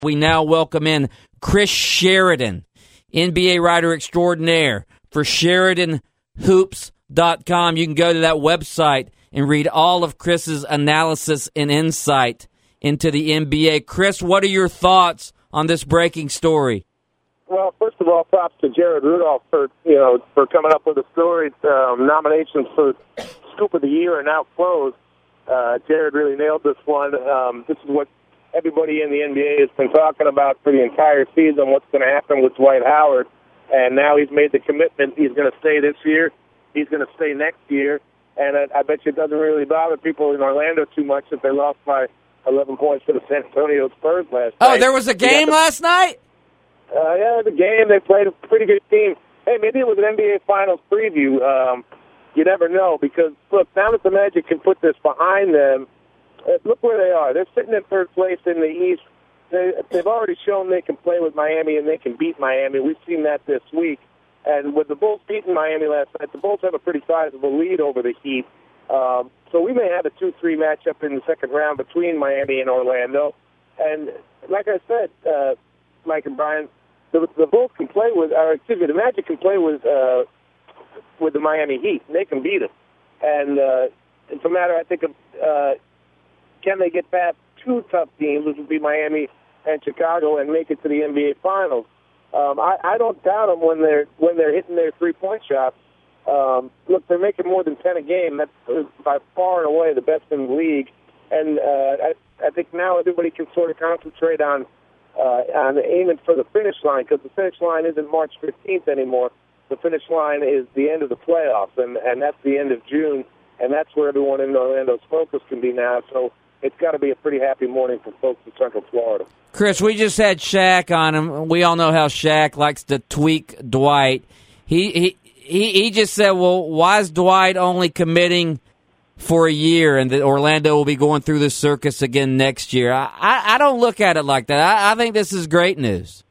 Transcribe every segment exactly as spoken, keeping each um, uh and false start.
We now welcome in Chris Sheridan, N B A writer extraordinaire for Sheridan Hoops dot com. You can go to that website and read all of Chris's analysis and insight into the N B A. Chris, what are your thoughts on this breaking story? Well, first of all, props to Jared Rudolph for you know for coming up with a story. Um, nominations for Scoop of the Year are now closed. Uh, Jared really nailed this one. Um, this is what everybody in the N B A has been talking about for the entire season, what's going to happen with Dwight Howard. And now he's made the commitment. He's going to stay this year. He's going to stay next year. And I, I bet you it doesn't really bother people in Orlando too much that they lost by eleven points to the San Antonio Spurs last oh, night. Oh, there was a game yeah. last night? Uh, yeah, the game. They played a pretty good team. Hey, maybe it was an N B A Finals preview. Um, you never know because, look, now that the Magic can put this behind them, uh, look where they are. They're sitting in third place in the East. They, they've already shown they can play with Miami and they can beat Miami. We've seen that this week. And with the Bulls beating Miami last night, the Bulls have a pretty sizable lead over the Heat. Um, so we may have a two three matchup in the second round between Miami and Orlando. And like I said, uh, Mike and Brian, the, the Bulls can play with, or excuse me, the Magic can play with uh, with the Miami Heat. And they can beat them. And uh, it's a matter, I think, of uh, can they get past two tough teams, which would be Miami and Chicago, and make it to the N B A Finals. Um, I, I don't doubt them when they're when they're hitting their three-point shots. Um, look, they're making more than ten a game. That's by far and away the best in the league. And uh, I, I think now everybody can sort of concentrate on uh, on aiming for the finish line because the finish line isn't March fifteenth anymore. The finish line is the end of the playoffs, and, and that's the end of June, and that's where everyone in Orlando's focus can be now. So it's got to be a pretty happy morning for folks in Central Florida. Chris, we just had Shaq on him. We all know how Shaq likes to tweak Dwight. He he he, he just said, well, why is Dwight only committing for a year and that Orlando will be going through this circus again next year? I, I, I don't look at it like that. I, I think this is great news.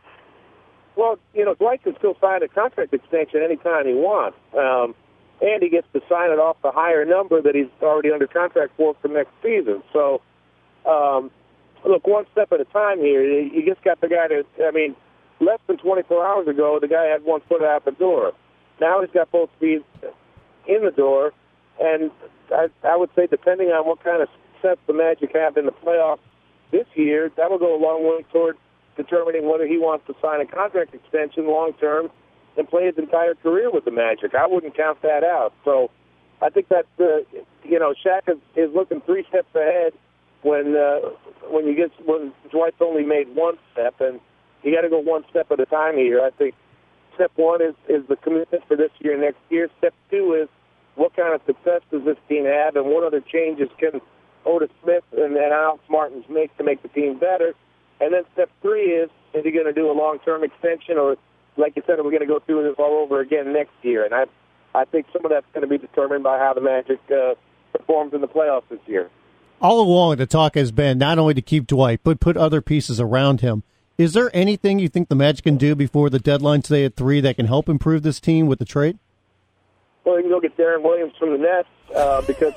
Well, you know, Dwight can still sign a contract extension anytime he wants. Um, and he gets to sign it off the higher number that he's already under contract for for next season. So, um, look, one step at a time here. You just got the guy to, I mean, less than twenty-four hours ago, the guy had one foot out the door. Now he's got both feet in the door. And I, I would say, depending on what kind of success the Magic have in the playoffs this year, that will go a long way toward determining whether he wants to sign a contract extension long-term and play his entire career with the Magic. I wouldn't count that out. So I think that, uh, you know, Shaq is, is looking three steps ahead when uh, when you get when Dwight's only made one step, and you got to go one step at a time here. I think step one is, is the commitment for this year and next year. Step two is what kind of success does this team have, and what other changes can Otis Smith and, and Alex Martins make to make the team better. And then step three is, is he going to do a long-term extension, or, like you said, are we going to go through this all over again next year? And I I think some of that's going to be determined by how the Magic uh, performs in the playoffs this year. All along, the talk has been not only to keep Dwight, but put other pieces around him. Is there anything you think the Magic can do before the deadline today at three that can help improve this team with the trade? Well, you can go get Darren Williams from the Nets uh, because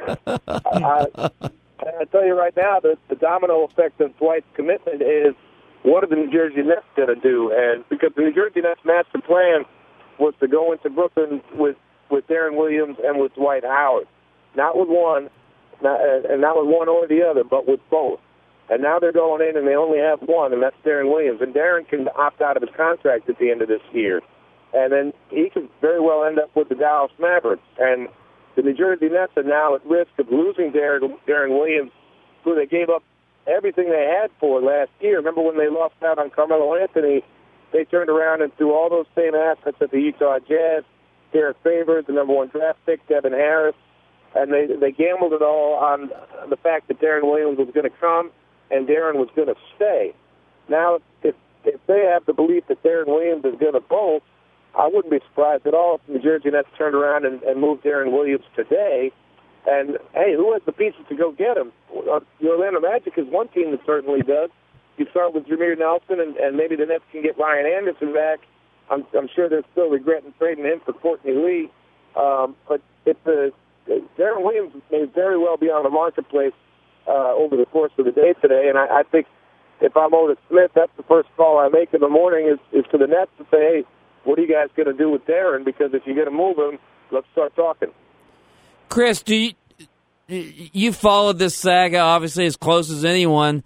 I, I, I tell you right now, the, the domino effect of Dwight's commitment is what are the New Jersey Nets going to do? And because the New Jersey Nets' master plan was to go into Brooklyn with, with Darren Williams and with Dwight Howard, not with one, not, and not with one or the other, but with both. And now they're going in and they only have one, and that's Darren Williams. And Darren can opt out of his contract at the end of this year. And then he could very well end up with the Dallas Mavericks. And the New Jersey Nets are now at risk of losing Darren, Darren Williams, who they gave up everything they had for last year. Remember when they lost out on Carmelo Anthony, they turned around and threw all those same assets at the Utah Jazz, Derek Favors, the number one draft pick, Devin Harris, and they they gambled it all on the fact that Darren Williams was going to come and Darren was going to stay. Now, if if they have the belief that Darren Williams is going to bolt, I wouldn't be surprised at all if the New Jersey Nets turned around and, and moved Darren Williams today. And, hey, who has the pieces to go get him? The Orlando Magic is one team that certainly does. You start with Jameer Nelson, and, and maybe the Nets can get Ryan Anderson back. I'm, I'm sure they're still regretting trading him for Courtney Lee. Um, but if the, Darren Williams may very well be on the marketplace uh, over the course of the day today, and I, I think if I'm Otis Smith, that's the first call I make in the morning is, is to the Nets to say, hey, what are you guys going to do with Darren? Because if you're going to move him, let's start talking. Chris, do you, you followed this saga obviously as close as anyone.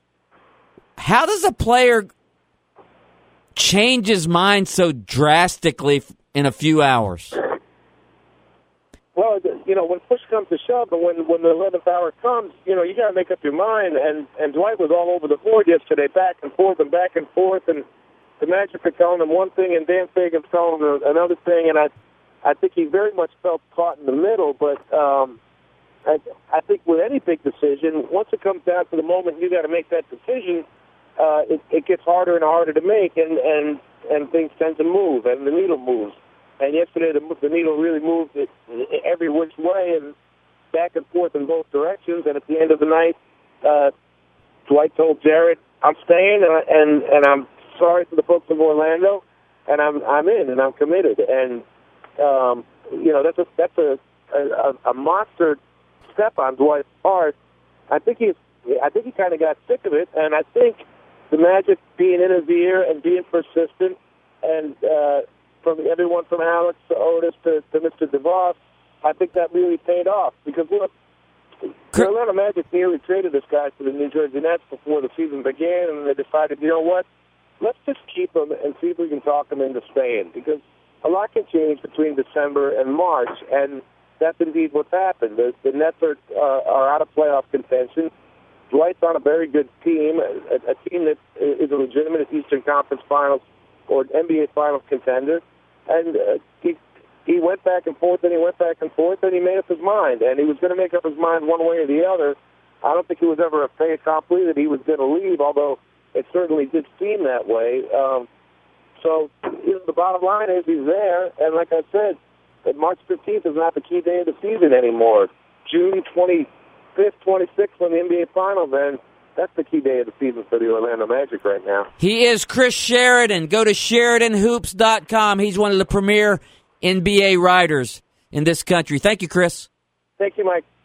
How does a player change his mind so drastically in a few hours? Well, you know, when push comes to shove, and when when the eleventh hour comes, you know, you got to make up your mind. And and Dwight was all over the board yesterday, back and forth and back and forth, and the Magic are telling him one thing, and Dan Fagan's telling him another thing. And I, I think he very much felt caught in the middle. But um, I, I think with any big decision, once it comes down to the moment you got to make that decision, uh, it, it gets harder and harder to make, and and and things tend to move, and the needle moves. And yesterday, the, the needle really moved it every which way and back and forth in both directions. And at the end of the night, uh, Dwight told Jared, "I'm staying, and, I, and and I'm sorry for the folks of Orlando, and I'm I'm in, and I'm committed." And um, you know, that's a that's a, a a monster step on Dwight's part. I think he's I think he kind of got sick of it, and I think the Magic being in his ear and being persistent and. Uh, From everyone from Alex to Otis to, to Mister DeVos, I think that really paid off. Because, look, the Atlanta Magic nearly traded this guy to the New Jersey Nets before the season began, and they decided, you know what, let's just keep him and see if we can talk him into staying. Because a lot can change between December and March, and that's indeed what's happened. The, the Nets are, uh, are out of playoff contention. Dwight's on a very good team, a, a team that is a legitimate Eastern Conference Finals or N B A Finals contender, and uh, he he went back and forth, and he went back and forth, and he made up his mind, and he was going to make up his mind one way or the other. I don't think it was ever a fait accompli that he was going to leave, although it certainly did seem that way. Um, so you know, the bottom line is he's there, and like I said, that March fifteenth is not the key day of the season anymore. June twenty-fifth, twenty-sixth, when the N B A Finals end, that's the key day of the season for the Orlando Magic right now. He is Chris Sheridan. Go to Sheridan Hoops dot com. He's one of the premier N B A writers in this country. Thank you, Chris. Thank you, Mike.